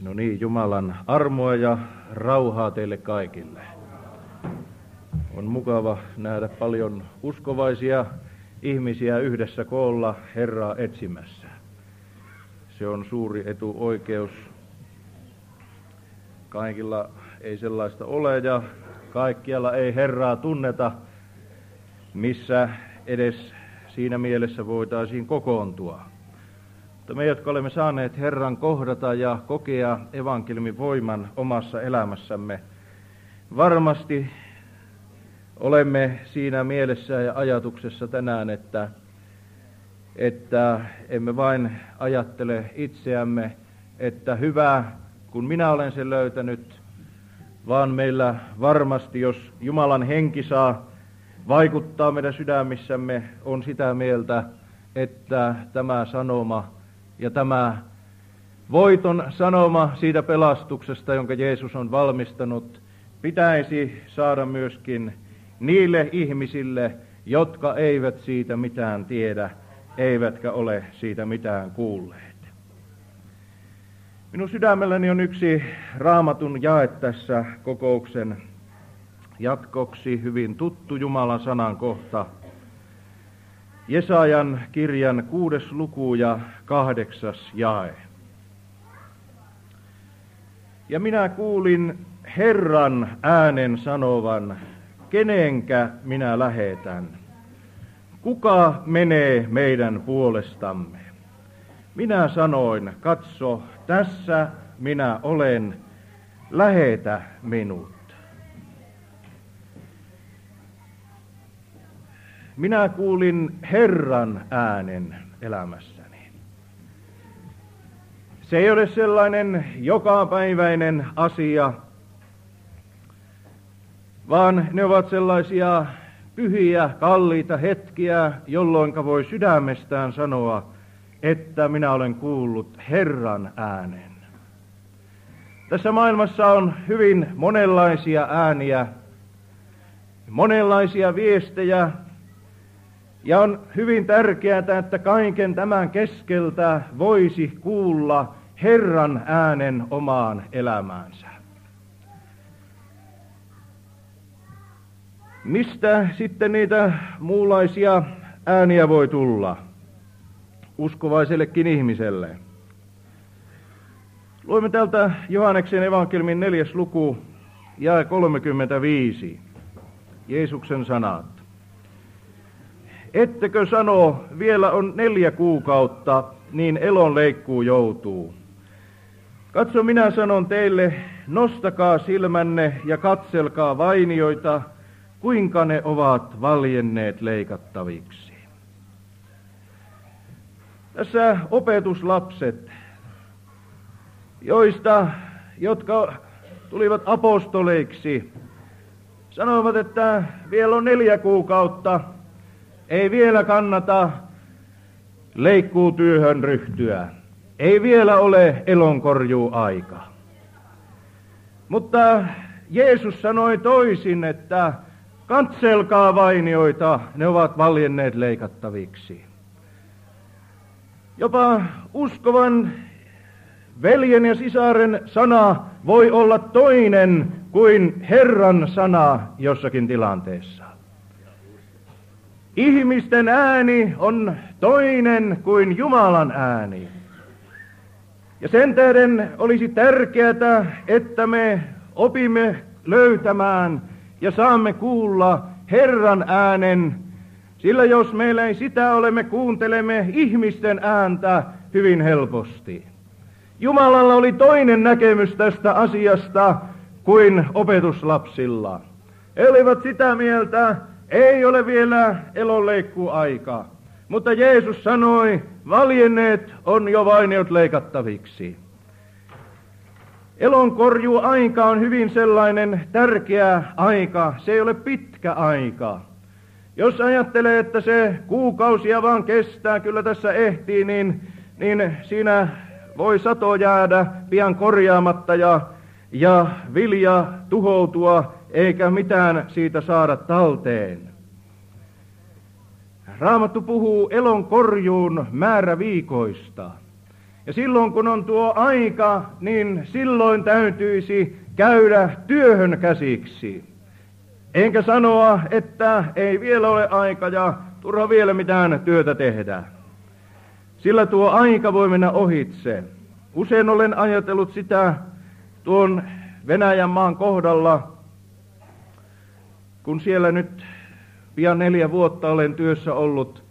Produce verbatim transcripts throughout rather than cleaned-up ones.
No niin, Jumalan armoa ja rauhaa teille kaikille. On mukava nähdä paljon uskovaisia ihmisiä yhdessä koolla Herraa etsimässä. Se on suuri etuoikeus. Kaikilla ei sellaista ole ja kaikkialla ei Herraa tunneta, missä edes siinä mielessä voitaisiin kokoontua. Mutta me, jotka olemme saaneet Herran kohdata ja kokea evankeliumin voiman omassa elämässämme, varmasti olemme siinä mielessä ja ajatuksessa tänään, että, että emme vain ajattele itseämme, että hyvä, kun minä olen sen löytänyt, vaan meillä varmasti, jos Jumalan henki saa vaikuttaa meidän sydämissämme, on sitä mieltä, että tämä sanoma ja tämä voiton sanoma siitä pelastuksesta, jonka Jeesus on valmistanut, pitäisi saada myöskin niille ihmisille, jotka eivät siitä mitään tiedä, eivätkä ole siitä mitään kuulleet. Minun sydämelläni on yksi Raamatun jae tässä kokouksen jatkoksi, hyvin tuttu Jumalan sanan kohta. Jesajan kirjan kuudes luku ja kahdeksas jae. Ja minä kuulin Herran äänen sanovan, kenenkä minä lähetän? Kuka menee meidän puolestamme? Minä sanoin, katso, tässä minä olen, lähetä minut. Minä kuulin Herran äänen elämässäni. Se ei ole sellainen jokapäiväinen asia, vaan ne ovat sellaisia pyhiä, kalliita hetkiä, jolloin voi sydämestään sanoa, että minä olen kuullut Herran äänen. Tässä maailmassa on hyvin monenlaisia ääniä, monenlaisia viestejä, ja on hyvin tärkeää, että kaiken tämän keskeltä voisi kuulla Herran äänen omaan elämäänsä. Mistä sitten niitä muunlaisia ääniä voi tulla uskovaisellekin ihmiselle? Luemme täältä Johanneksen evankeliumin neljäs luku, jae kolmekymmentäviisi, Jeesuksen sanat. Ettekö sano, vielä on neljä kuukautta, niin elon leikkuu joutuu. Katso, minä sanon teille, nostakaa silmänne ja katselkaa vainioita, kuinka ne ovat valjenneet leikattaviksi. Tässä opetuslapset, joista, jotka tulivat apostoleiksi, sanoivat, että vielä on neljä kuukautta, ei vielä kannata leikkuutyöhön ryhtyä. Ei vielä ole elonkorjuuaika. Mutta Jeesus sanoi toisin, että katselkaa vainioita, ne ovat valjenneet leikattaviksi. Jopa uskovan veljen ja sisaren sana voi olla toinen kuin Herran sana jossakin tilanteessa. Ihmisten ääni on toinen kuin Jumalan ääni. Ja sen tähden olisi tärkeää, että me opimme löytämään ja saamme kuulla Herran äänen, sillä jos meillä ei sitä ole, me kuuntelemme ihmisten ääntä hyvin helposti. Jumalalla oli toinen näkemys tästä asiasta kuin opetuslapsilla. He olivat sitä mieltä, ei ole vielä elonleikkuaika, mutta Jeesus sanoi, valjenneet on jo vainiot leikattaviksi. Elonkorjuaika on hyvin sellainen tärkeä aika, se ei ole pitkä aika. Jos ajattelee, että se kuukausia vaan kestää, kyllä tässä ehtii, niin, niin siinä voi sato jäädä pian korjaamatta ja, ja vilja tuhoutua, eikä mitään siitä saada talteen. Raamattu puhuu elonkorjuun määräviikoista. Ja silloin kun on tuo aika, niin silloin täytyisi käydä työhön käsiksi. Enkä sanoa, että ei vielä ole aika ja turha vielä mitään työtä tehdä. Sillä tuo aika voi mennä ohitse. Usein olen ajatellut sitä tuon Venäjän maan kohdalla, kun siellä nyt pian neljä vuotta olen työssä ollut.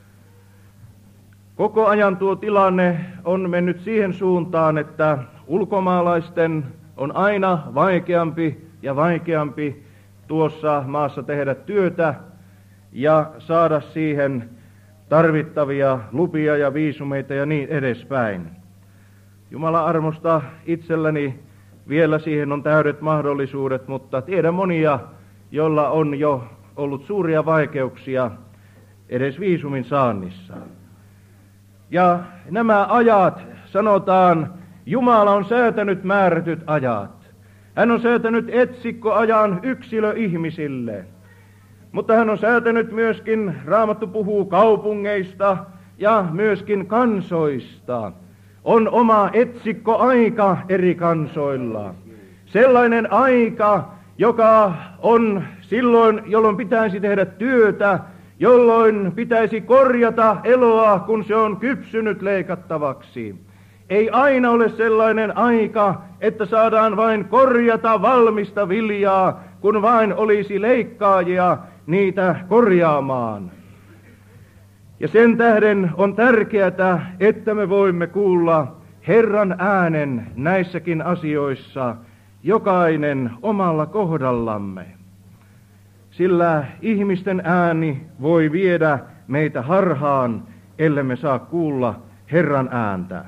Koko ajan tuo tilanne on mennyt siihen suuntaan, että ulkomaalaisten on aina vaikeampi ja vaikeampi tuossa maassa tehdä työtä ja saada siihen tarvittavia lupia ja viisumeita ja niin edespäin. Jumalan armosta itselläni vielä siihen on täydet mahdollisuudet, mutta tiedän monia, joilla on jo ollut suuria vaikeuksia edes viisumin saannissa. Ja nämä ajat, sanotaan, Jumala on säätänyt määrätyt ajat. Hän on säätänyt etsikkoajan yksilöihmisille. Mutta hän on säätänyt myöskin, Raamattu puhuu kaupungeista ja myöskin kansoista. On oma etsikkoaika eri kansoilla. Sellainen aika, joka on silloin, jolloin pitäisi tehdä työtä, jolloin pitäisi korjata eloa, kun se on kypsynyt leikattavaksi. Ei aina ole sellainen aika, että saadaan vain korjata valmista viljaa, kun vain olisi leikkaajia niitä korjaamaan. Ja sen tähden on tärkeää, että me voimme kuulla Herran äänen näissäkin asioissa, jokainen omalla kohdallamme. Sillä ihmisten ääni voi viedä meitä harhaan, ellemme saa kuulla Herran ääntä.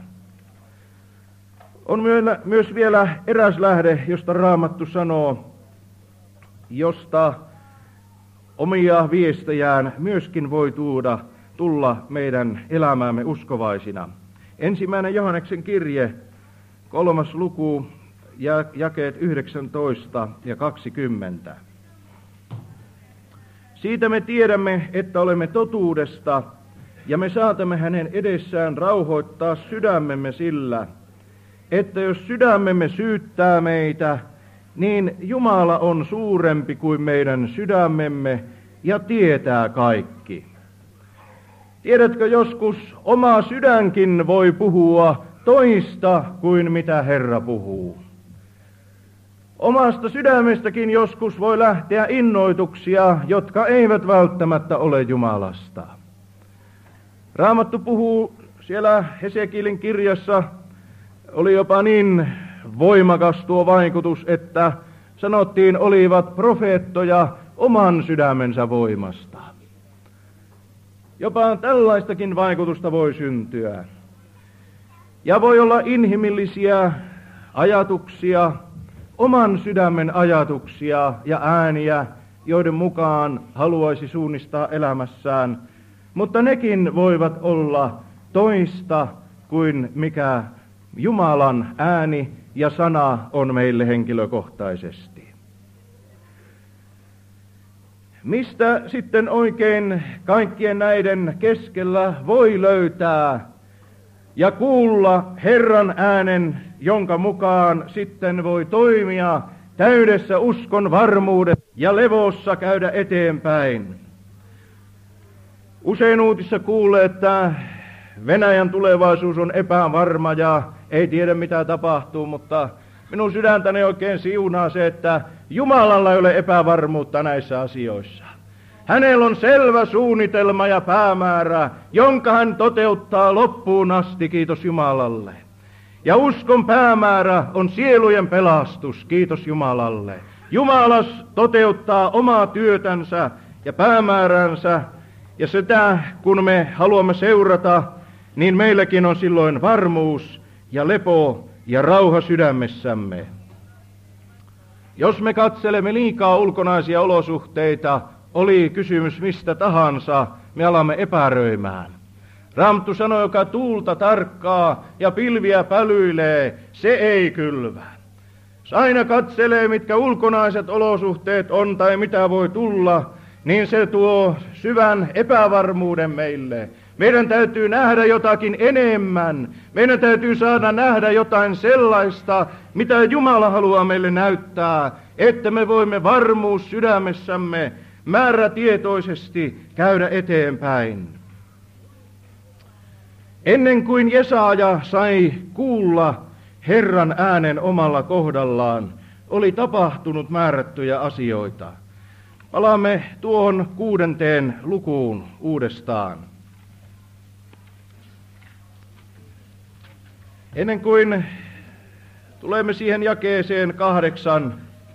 On myös vielä eräs lähde, josta Raamattu sanoo, josta omia viestejään myöskin voi tuoda, tulla meidän elämäämme uskovaisina. Ensimmäinen Johanneksen kirje, kolmas luku, jakeet yhdeksäntoista ja kaksikymmentä. Siitä me tiedämme, että olemme totuudesta, ja me saatamme hänen edessään rauhoittaa sydämemme sillä, että jos sydämemme syyttää meitä, niin Jumala on suurempi kuin meidän sydämemme ja tietää kaikki. Tiedätkö, joskus oma sydänkin voi puhua toista kuin mitä Herra puhuu. Omasta sydämestäkin joskus voi lähteä innoituksia, jotka eivät välttämättä ole Jumalasta. Raamattu puhuu siellä Hesekielin kirjassa, oli jopa niin voimakas tuo vaikutus, että sanottiin olivat profeettoja oman sydämensä voimasta. Jopa tällaistakin vaikutusta voi syntyä. Ja voi olla inhimillisiä ajatuksia, oman sydämen ajatuksia ja ääniä, joiden mukaan haluaisi suunnistaa elämässään, mutta nekin voivat olla toista kuin mikä Jumalan ääni ja sana on meille henkilökohtaisesti. Mistä sitten oikein kaikkien näiden keskellä voi löytää ja kuulla Herran äänen, jonka mukaan sitten voi toimia täydessä uskon varmuudessa ja levossa käydä eteenpäin? Usein uutissa kuulee, että Venäjän tulevaisuus on epävarma ja ei tiedä mitä tapahtuu, mutta minun sydäntäni oikein siunaa se, että Jumalalla ei ole epävarmuutta näissä asioissa. Hänellä on selvä suunnitelma ja päämäärä, jonka hän toteuttaa loppuun asti, kiitos Jumalalle. Ja uskon päämäärä on sielujen pelastus, kiitos Jumalalle. Jumalas toteuttaa omaa työtänsä ja päämääränsä, ja sitä kun me haluamme seurata, niin meilläkin on silloin varmuus ja lepo ja rauha sydämessämme. Jos me katselemme liikaa ulkonaisia olosuhteita, oli kysymys mistä tahansa, me alamme epäröimään. Raamattu sanoo, joka tuulta tarkkaa ja pilviä pälyilee, se ei kylvä. Jos aina katselee, mitkä ulkonaiset olosuhteet on tai mitä voi tulla, niin se tuo syvän epävarmuuden meille. Meidän täytyy nähdä jotakin enemmän. Meidän täytyy saada nähdä jotain sellaista, mitä Jumala haluaa meille näyttää, että me voimme varmuus sydämessämme määrätietoisesti käydä eteenpäin. Ennen kuin Jesaja sai kuulla Herran äänen omalla kohdallaan, oli tapahtunut määrättyjä asioita. Palaamme tuohon kuudenteen lukuun uudestaan. Ennen kuin tulemme siihen jakeeseen kahdeksan,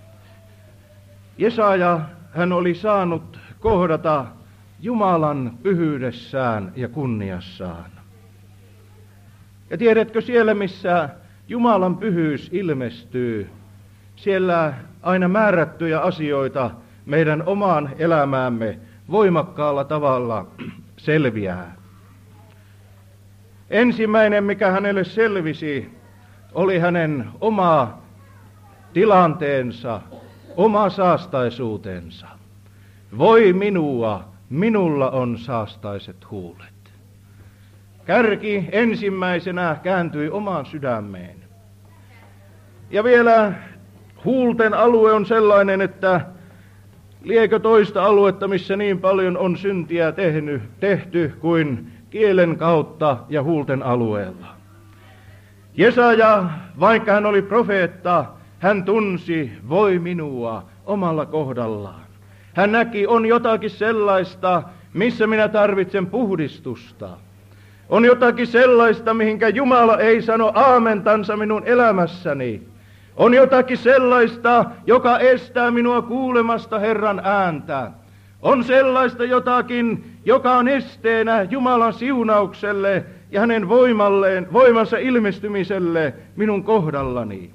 Jesaja, hän oli saanut kohdata Jumalan pyhyydessään ja kunniassaan. Ja tiedätkö, siellä missä Jumalan pyhyys ilmestyy, siellä aina määrättyjä asioita meidän omaan elämäämme voimakkaalla tavalla selviää. Ensimmäinen, mikä hänelle selvisi, oli hänen oma tilanteensa, oma saastaisuutensa. Voi minua, minulla on saastaiset huulet. Kärki ensimmäisenä kääntyi omaan sydämeen. Ja vielä huulten alue on sellainen, että liekö toista aluetta, missä niin paljon on syntiä tehnyt, tehty kuin kielen kautta ja huulten alueella. Jesaja, vaikka hän oli profeetta, hän tunsi voi minua omalla kohdallaan. Hän näki, on jotakin sellaista, missä minä tarvitsen puhdistusta. On jotakin sellaista, mihinkä Jumala ei sano aamentansa minun elämässäni. On jotakin sellaista, joka estää minua kuulemasta Herran ääntä. On sellaista jotakin, joka on esteenä Jumalan siunaukselle ja hänen voimalleen, voimansa ilmestymiselle minun kohdallani.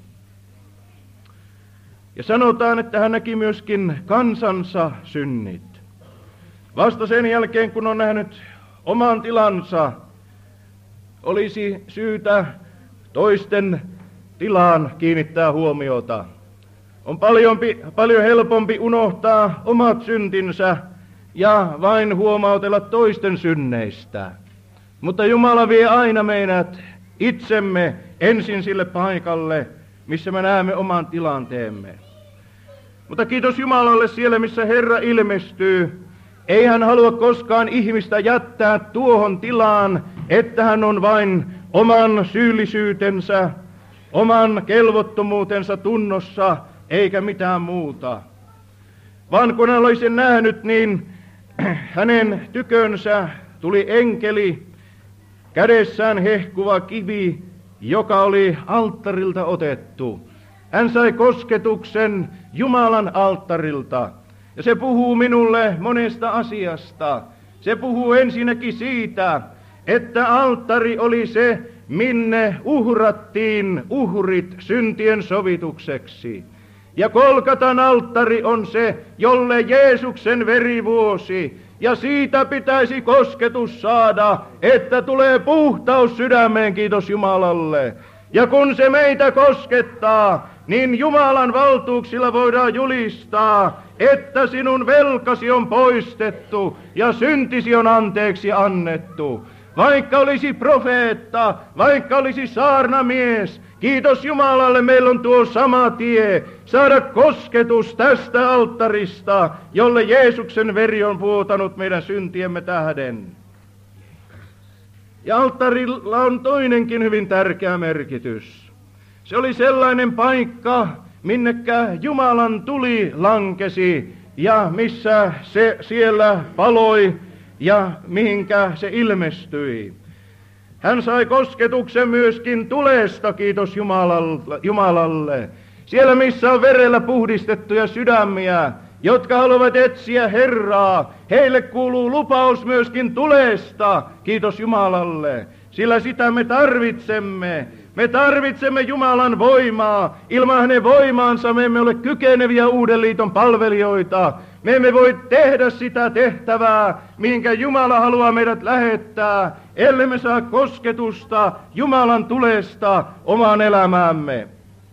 Ja sanotaan, että hän näki myöskin kansansa synnit. Vasta sen jälkeen, kun on nähnyt oman tilansa, olisi syytä toisten tilaan kiinnittää huomiota. On paljon, paljon helpompi unohtaa omat syntinsä ja vain huomautella toisten synneistä. Mutta Jumala vie aina meidät itsemme ensin sille paikalle, missä me näemme oman tilanteemme. Mutta kiitos Jumalalle siellä, missä Herra ilmestyy. Ei hän halua koskaan ihmistä jättää tuohon tilaan, että hän on vain oman syyllisyytensä, oman kelvottomuutensa tunnossa, eikä mitään muuta. Vaan kun hän oli sen nähnyt, niin hänen tykönsä tuli enkeli, kädessään hehkuva kivi, joka oli alttarilta otettu. Hän sai kosketuksen Jumalan alttarilta. Ja se puhuu minulle monesta asiasta. Se puhuu ensinnäkin siitä, että alttari oli se, minne uhrattiin uhrit syntien sovitukseksi. Ja Golgatan alttari on se, jolle Jeesuksen veri vuosi. Ja siitä pitäisi kosketus saada, että tulee puhtaus sydämeen, kiitos Jumalalle. Ja kun se meitä koskettaa, niin Jumalan valtuuksilla voidaan julistaa, että sinun velkasi on poistettu ja syntisi on anteeksi annettu. Vaikka olisi profeetta, vaikka olisi saarnamies, kiitos Jumalalle, meillä on tuo sama tie, saada kosketus tästä alttarista, jolle Jeesuksen veri on vuotanut meidän syntiemme tähden. Ja alttarilla on toinenkin hyvin tärkeä merkitys. Se oli sellainen paikka, minnekä Jumalan tuli lankesi ja missä se siellä paloi ja mihinkä se ilmestyi. Hän sai kosketuksen myöskin tulesta, kiitos Jumalalle. Siellä missä on verellä puhdistettuja sydämiä, jotka haluavat etsiä Herraa, heille kuuluu lupaus myöskin tulesta, kiitos Jumalalle. Sillä sitä me tarvitsemme. Me tarvitsemme Jumalan voimaa. Ilman hänen voimaansa me emme ole kykeneviä uuden liiton palvelijoita. Me emme voi tehdä sitä tehtävää, minkä Jumala haluaa meidät lähettää, ellei me saa kosketusta Jumalan tulesta omaan elämäämme.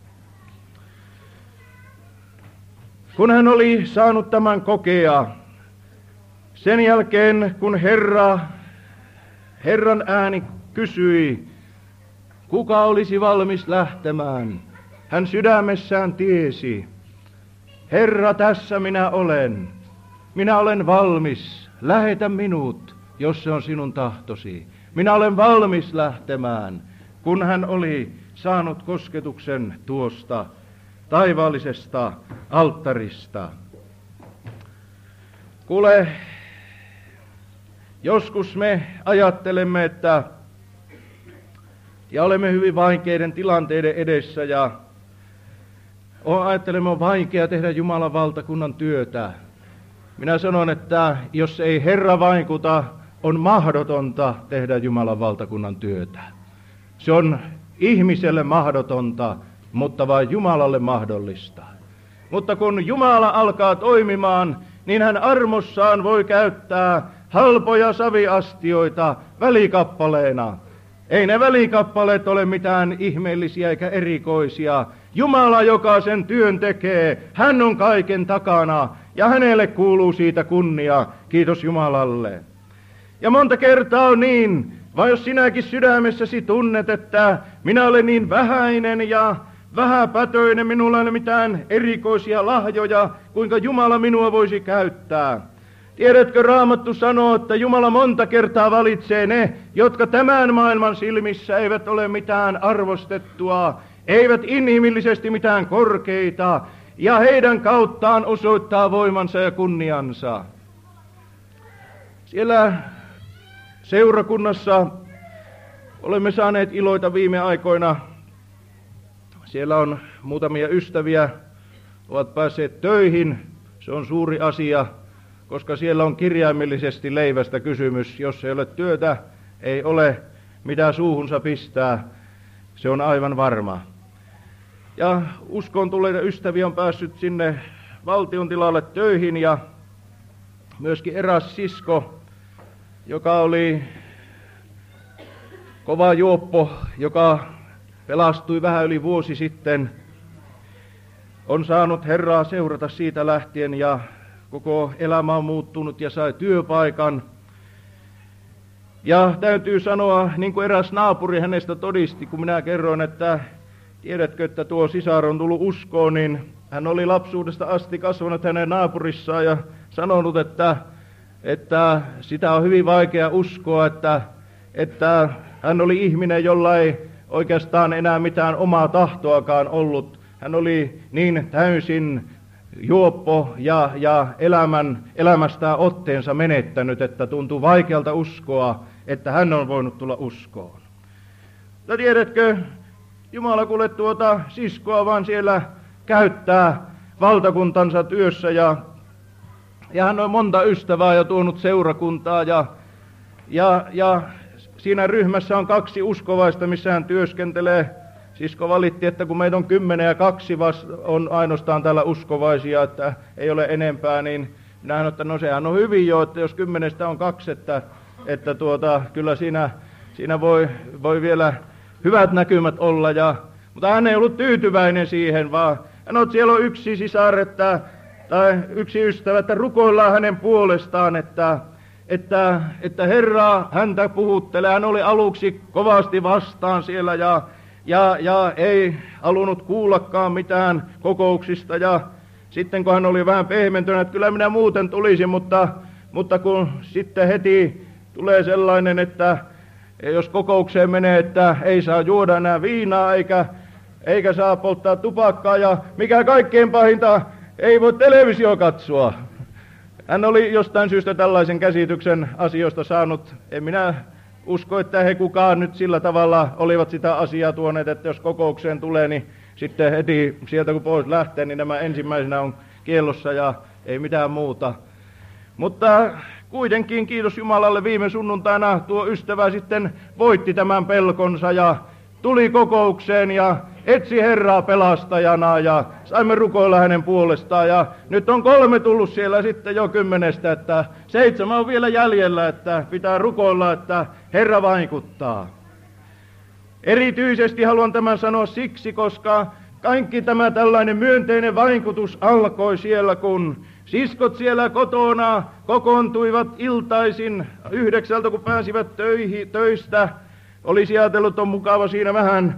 Kun hän oli saanut tämän kokea, sen jälkeen kun Herra Herran ääni kysyi, kuka olisi valmis lähtemään. Hän sydämessään tiesi, Herra, tässä minä olen. Minä olen valmis, lähetä minut, jos se on sinun tahtosi. Minä olen valmis lähtemään, kun hän oli saanut kosketuksen tuosta taivaallisesta alttarista. Kuule, joskus me ajattelemme, että ja olemme hyvin vaikeiden tilanteiden edessä ja ajattelemme, on vaikea tehdä Jumalan valtakunnan työtä. Minä sanon, että jos ei Herra vaikuta, on mahdotonta tehdä Jumalan valtakunnan työtä. Se on ihmiselle mahdotonta, mutta vain Jumalalle mahdollista. Mutta kun Jumala alkaa toimimaan, niin hän armossaan voi käyttää halpoja saviastioita välikappaleena. Ei ne välikappaleet ole mitään ihmeellisiä eikä erikoisia. Jumala, joka sen työn tekee, hän on kaiken takana ja hänelle kuuluu siitä kunnia. Kiitos Jumalalle. Ja monta kertaa on niin, vai jos sinäkin sydämessäsi tunnet, että minä olen niin vähäinen ja vähäpätöinen, minulla ei ole mitään erikoisia lahjoja, kuinka Jumala minua voisi käyttää. Tiedätkö, Raamattu sanoo, että Jumala monta kertaa valitsee ne, jotka tämän maailman silmissä eivät ole mitään arvostettua, eivät inhimillisesti mitään korkeita, ja heidän kauttaan osoittaa voimansa ja kunniansa. Siellä seurakunnassa olemme saaneet iloita viime aikoina. Siellä on muutamia ystäviä, ovat päässeet töihin. Se on suuri asia, koska siellä on kirjaimellisesti leivästä kysymys. Jos ei ole työtä, ei ole mitä suuhunsa pistää. Se on aivan varma. Ja uskoon tulleita ystäviä on päässyt sinne valtion tilalle töihin ja myöskin eräs sisko, joka oli kova juoppo, joka pelastui vähän yli vuosi sitten, on saanut Herraa seurata siitä lähtien ja koko elämä on muuttunut ja sai työpaikan. Ja täytyy sanoa, niin kuin eräs naapuri hänestä todisti, kun minä kerroin, että tiedätkö, että tuo sisar on tullut uskoon, niin hän oli lapsuudesta asti kasvanut hänen naapurissaan ja sanonut, että, että sitä on hyvin vaikea uskoa, että, että hän oli ihminen, jolla ei oikeastaan enää mitään omaa tahtoakaan ollut. Hän oli niin täysin juoppo ja, ja elämän, elämästään otteensa menettänyt, että tuntuu vaikealta uskoa, että hän on voinut tulla uskoon. Mutta tiedätkö, Jumala kuule tuota siskoa vaan siellä käyttää valtakuntansa työssä ja, ja hän on monta ystävää ja tuonut seurakuntaa ja, ja, ja siinä ryhmässä on kaksi uskovaista, missä hän työskentelee. Sisko valitti, että kun meitä on kymmenen ja kaksi on ainoastaan täällä uskovaisia, että ei ole enempää, niin minä sanoin, että no sehän on hyvin jo, että jos kymmenestä on kaksi, että, että tuota, kyllä siinä, siinä voi, voi vielä hyvät näkymät olla. Ja, mutta hän ei ollut tyytyväinen siihen, vaan hän on, siellä on yksi sisar, että, tai yksi ystävä, että rukoillaan hänen puolestaan, että Että, että Herra häntä puhuttelee. Hän oli aluksi kovasti vastaan siellä ja, ja, ja ei halunnut kuullakaan mitään kokouksista. Ja sitten kun hän oli vähän pehmentynyt, että kyllä minä muuten tulisin, mutta, mutta kun sitten heti tulee sellainen, että jos kokoukseen menee, että ei saa juoda enää viinaa eikä, eikä saa polttaa tupakkaa ja mikä kaikkein pahinta, ei voi televisio katsoa. Hän oli jostain syystä tällaisen käsityksen asioista saanut. En minä usko, että he kukaan nyt sillä tavalla olivat sitä asiaa tuoneet, että jos kokoukseen tulee, niin sitten heti sieltä kun pois lähtee, niin nämä ensimmäisenä on kiellossa ja ei mitään muuta. Mutta kuitenkin kiitos Jumalalle viime sunnuntaina tuo ystävä sitten voitti tämän pelkonsa ja tuli kokoukseen ja etsi Herraa pelastajana ja saimme rukoilla hänen puolestaan ja nyt on kolme tullut siellä sitten jo kymmenestä, että seitsemän on vielä jäljellä, että pitää rukoilla, että Herra vaikuttaa. Erityisesti haluan tämän sanoa siksi, koska kaikki tämä tällainen myönteinen vaikutus alkoi siellä, kun siskot siellä kotona kokoontuivat iltaisin yhdeksältä, kun pääsivät töihin, töistä. Olisi ajatellut, on mukava siinä vähän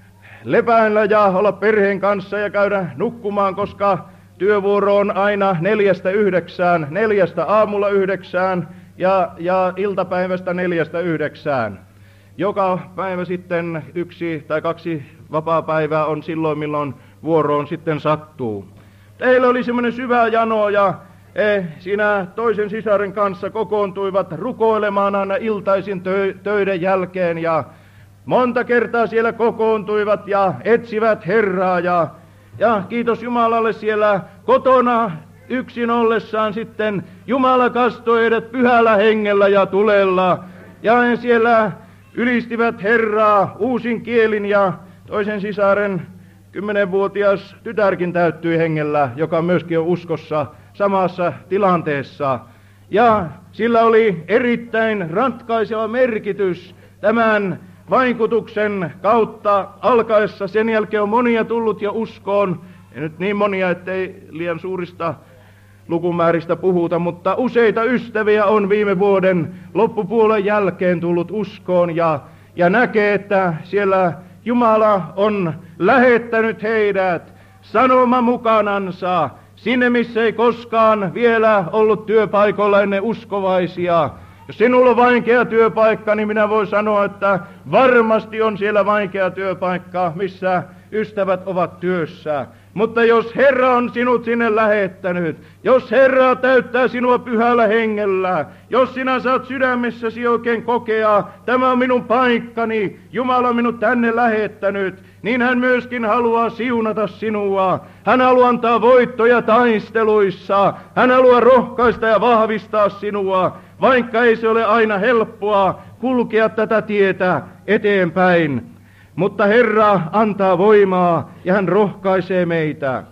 lepäillä ja olla perheen kanssa ja käydä nukkumaan, koska työvuoro on aina neljästä yhdeksään, neljästä aamulla yhdeksään ja, ja iltapäivästä neljästä yhdeksään. Joka päivä sitten yksi tai kaksi vapaapäivää on silloin, milloin vuoroon sitten sattuu. Heillä oli semmoinen syvä jano ja he siinä toisen sisaren kanssa kokoontuivat rukoilemaan aina iltaisin töiden jälkeen ja monta kertaa siellä kokoontuivat ja etsivät Herraa ja, ja kiitos Jumalalle siellä kotona yksin ollessaan sitten Jumala kastoi heidät pyhällä hengellä ja tulella ja he siellä ylistivät Herraa uusin kielin ja toisen sisaren kymmenvuotias tytärkin täyttyi hengellä, joka myöskin on uskossa samassa tilanteessa. Ja sillä oli erittäin ratkaiseva merkitys tämän vaikutuksen kautta alkaessa. Sen jälkeen on monia tullut jo uskoon, ja nyt niin monia, ettei liian suurista lukumääristä puhuta, mutta useita ystäviä on viime vuoden loppupuolen jälkeen tullut uskoon ja, ja näkee, että siellä Jumala on lähettänyt heidät sanoma mukanansa sinne, missä ei koskaan vielä ollut työpaikoilla ennen uskovaisia. Jos sinulla on vaikea työpaikka, niin minä voin sanoa, että varmasti on siellä vaikea työpaikka, missä ystävät ovat työssä. Mutta jos Herra on sinut sinne lähettänyt, jos Herra täyttää sinua pyhällä hengellä, jos sinä saat sydämessäsi oikein kokea, tämä on minun paikkani, Jumala on minut tänne lähettänyt, niin hän myöskin haluaa siunata sinua. Hän haluaa antaa voittoja taisteluissa, hän haluaa rohkaista ja vahvistaa sinua, vaikka ei se ole aina helppoa kulkea tätä tietä eteenpäin. Mutta Herra antaa voimaa ja hän rohkaisee meitä.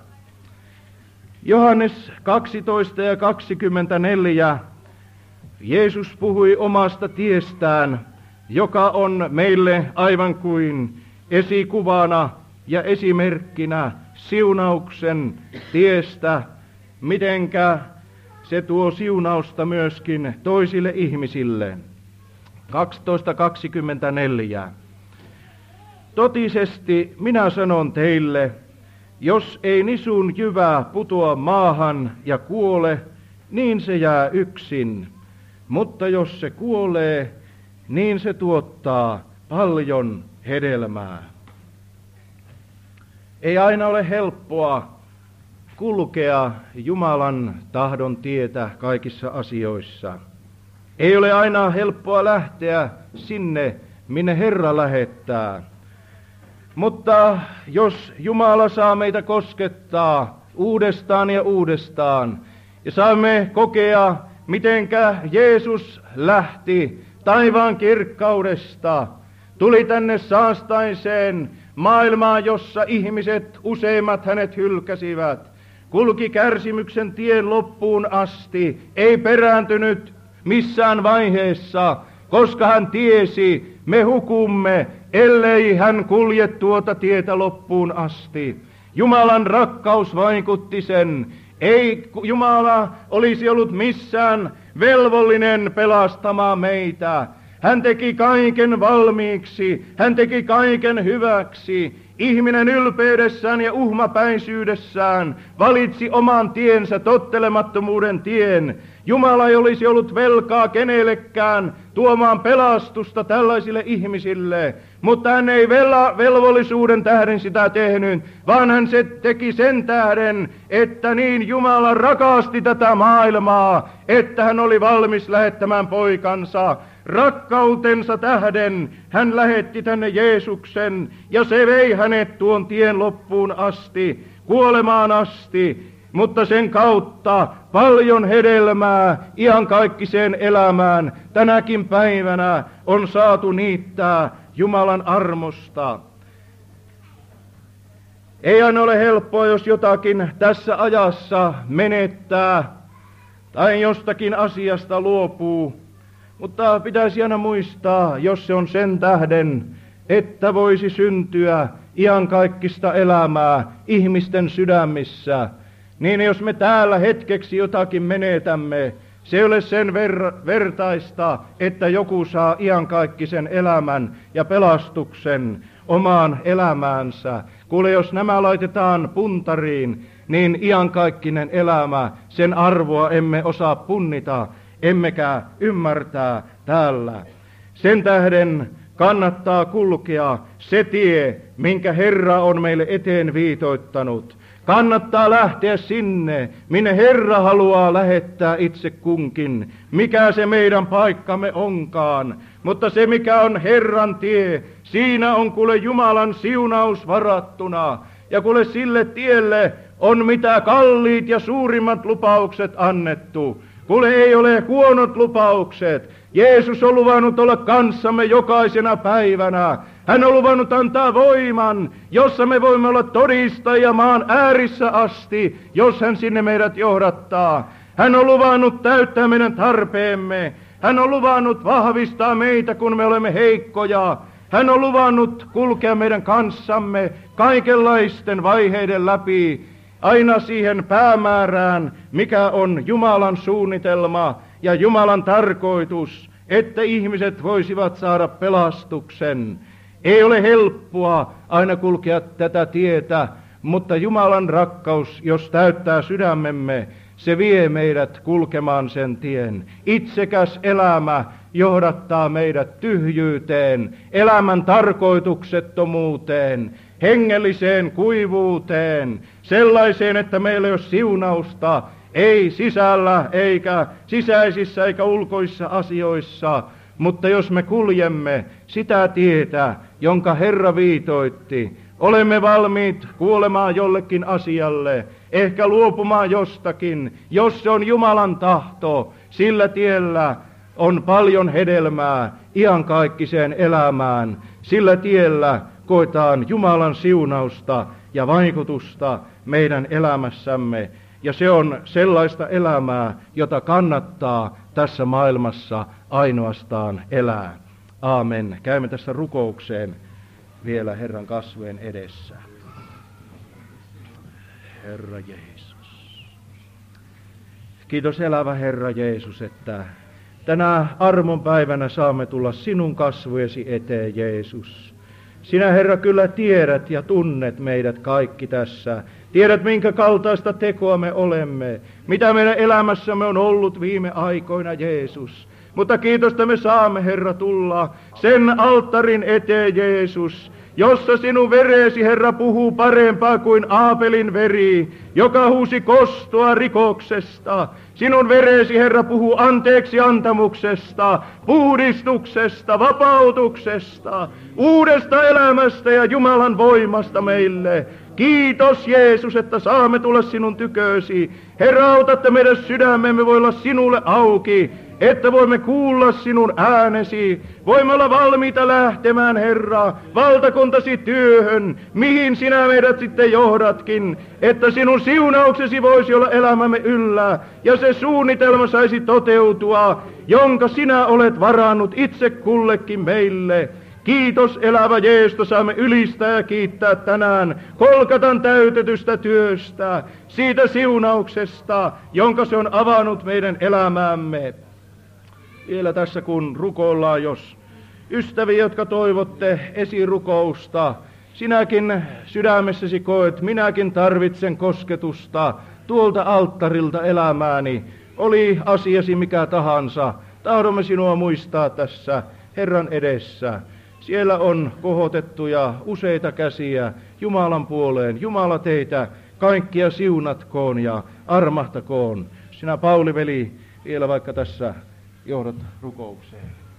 Johannes kaksitoista ja kaksikymmentäneljä. Jeesus puhui omasta tiestään, joka on meille aivan kuin esikuvana ja esimerkkinä siunauksen tiestä, mitenkä se tuo siunausta myöskin toisille ihmisille. kaksitoista kaksikymmentäneljä. Totisesti minä sanon teille, jos ei nisun jyvä putoa maahan ja kuole, niin se jää yksin. Mutta jos se kuolee, niin se tuottaa paljon hedelmää. Ei aina ole helppoa kulkea Jumalan tahdon tietä kaikissa asioissa. Ei ole aina helppoa lähteä sinne, minne Herra lähettää. Mutta jos Jumala saa meitä koskettaa uudestaan ja uudestaan, ja saamme kokea, mitenkä Jeesus lähti taivaan kirkkaudesta, tuli tänne saastaiseen maailmaan, jossa ihmiset, useimmat hänet hylkäsivät, kulki kärsimyksen tien loppuun asti, ei perääntynyt missään vaiheessa, koska hän tiesi, me hukumme, ellei hän kulje tuota tietä loppuun asti. Jumalan rakkaus vaikutti sen. Ei Jumala olisi ollut missään velvollinen pelastamaan meitä. Hän teki kaiken valmiiksi, hän teki kaiken hyväksi. Ihminen ylpeydessään ja uhmapäisyydessään valitsi oman tiensä, tottelemattomuuden tien. Jumala ei olisi ollut velkaa kenellekään tuomaan pelastusta tällaisille ihmisille, mutta hän ei vela, velvollisuuden tähden sitä tehnyt, vaan hän se teki sen tähden, että niin Jumala rakasti tätä maailmaa, että hän oli valmis lähettämään poikansa. Rakkautensa tähden hän lähetti tänne Jeesuksen, ja se vei hänet tuon tien loppuun asti, kuolemaan asti, mutta sen kautta paljon hedelmää iankaikkiseen elämään tänäkin päivänä on saatu niittää Jumalan armosta. Ei aina ole helppoa, jos jotakin tässä ajassa menettää tai jostakin asiasta luopuu, mutta pitäisi aina muistaa, jos se on sen tähden, että voisi syntyä iankaikkista elämää ihmisten sydämissä, niin jos me täällä hetkeksi jotakin menetämme, se ei ole sen ver- vertaista, että joku saa iankaikkisen elämän ja pelastuksen omaan elämäänsä. Kuule, jos nämä laitetaan puntariin, niin iankaikkinen elämä, sen arvoa emme osaa punnita, emmekä ymmärtää täällä. Sen tähden kannattaa kulkea se tie, minkä Herra on meille eteen viitoittanut. Kannattaa lähteä sinne, minne Herra haluaa lähettää itse kunkin, mikä se meidän paikkamme onkaan. Mutta se, mikä on Herran tie, siinä on kuule Jumalan siunaus varattuna. Ja kuule sille tielle on mitä kalliit ja suurimmat lupaukset annettu. Kuule ei ole huonot lupaukset. Jeesus on luvannut olla kanssamme jokaisena päivänä. Hän on luvannut antaa voiman, jossa me voimme olla todistajia maan äärissä asti, jos hän sinne meidät johdattaa. Hän on luvannut täyttää meidän tarpeemme. Hän on luvannut vahvistaa meitä, kun me olemme heikkoja. Hän on luvannut kulkea meidän kanssamme kaikenlaisten vaiheiden läpi, aina siihen päämäärään, mikä on Jumalan suunnitelma ja Jumalan tarkoitus, että ihmiset voisivat saada pelastuksen. Ei ole helppoa aina kulkea tätä tietä, mutta Jumalan rakkaus, jos täyttää sydämemme, se vie meidät kulkemaan sen tien. Itsekäs elämä johdattaa meidät tyhjyyteen, elämän tarkoituksettomuuteen, hengelliseen kuivuuteen, sellaiseen, että meillä ei ole siunausta, ei sisällä eikä sisäisissä eikä ulkoissa asioissa, mutta jos me kuljemme sitä tietä, jonka Herra viitoitti, olemme valmiit kuolemaan jollekin asialle, ehkä luopumaan jostakin, jos se on Jumalan tahto, sillä tiellä on paljon hedelmää iankaikkiseen elämään, sillä tiellä koetaan Jumalan siunausta ja vaikutusta meidän elämässämme. Ja se on sellaista elämää, jota kannattaa tässä maailmassa ainoastaan elää. Aamen. Käymme tässä rukoukseen vielä Herran kasvojen edessä. Herra Jeesus. Kiitos elävä Herra Jeesus, että tänä armon päivänä saamme tulla sinun kasvojesi eteen, Jeesus. Sinä, Herra, kyllä tiedät ja tunnet meidät kaikki tässä. Tiedät, minkä kaltaista tekoa me olemme, mitä meidän elämässämme on ollut viime aikoina, Jeesus. Mutta kiitos, että me saamme, Herra, tulla sen alttarin eteen, Jeesus, jossa sinun veresi, Herra, puhuu parempaa kuin Aapelin veri, joka huusi kostoa rikoksesta. Sinun veresi, Herra, puhuu anteeksi antamuksesta, puhdistuksesta, vapautuksesta, uudesta elämästä ja Jumalan voimasta meille. Kiitos, Jeesus, että saamme tulla sinun tykösi. Herra, auta, että meidän sydämemme voi olla sinulle auki, että voimme kuulla sinun äänesi. Voimme olla valmiita lähtemään, Herra, valtakuntasi työhön, mihin sinä meidät sitten johdatkin, että sinun siunauksesi voisi olla elämämme yllä, ja se suunnitelma saisi toteutua, jonka sinä olet varannut itse kullekin meille. Kiitos, elävä Jeesus, saamme ylistää ja kiittää tänään Kolkatan täytetystä työstä, siitä siunauksesta, jonka se on avannut meidän elämäämme. Vielä tässä kun rukoillaan, jos ystäviä, jotka toivotte esirukousta, sinäkin sydämessäsi koet, minäkin tarvitsen kosketusta tuolta alttarilta elämääni, oli asiasi mikä tahansa, tahdomme sinua muistaa tässä Herran edessä. Siellä on kohotettuja useita käsiä Jumalan puoleen. Jumala teitä kaikkia siunatkoon ja armahtakoon. Sinä, Pauli veli, vielä vaikka tässä johdat rukoukseen.